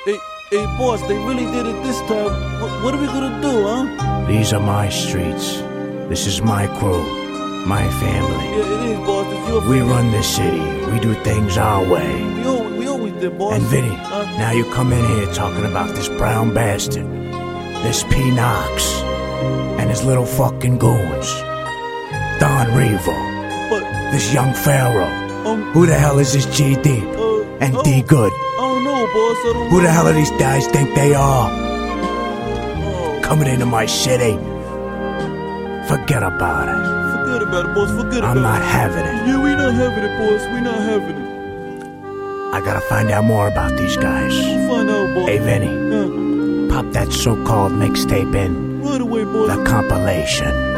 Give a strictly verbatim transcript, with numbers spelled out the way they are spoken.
Hey, hey, boss, they really did it this time. What, what are we gonna do, huh? These are my streets. This is my crew, my family. Yeah, it is, boss. It's your We run this city. We do things our way. We always, we always did, boss. And Vinny, Huh? now you come in here talking about this brown bastard, this P. Knox, and his little fucking goons. Don Revo, But, this young Pharaoh. um, Who the hell is this G Deep uh, and oh, D Good? I don't know, boss. I don't Who the know. hell are these guys think they are? Oh, Coming into my city? Forget about it. forget about it, boss. Forget about I'm not it. having it. Yeah, we not having it, boss. We not having it. I gotta find out more about these guys. Find out, boss. Hey, Vinny, Yeah. pop that so-called mixtape in. Right away, boss. The compilation.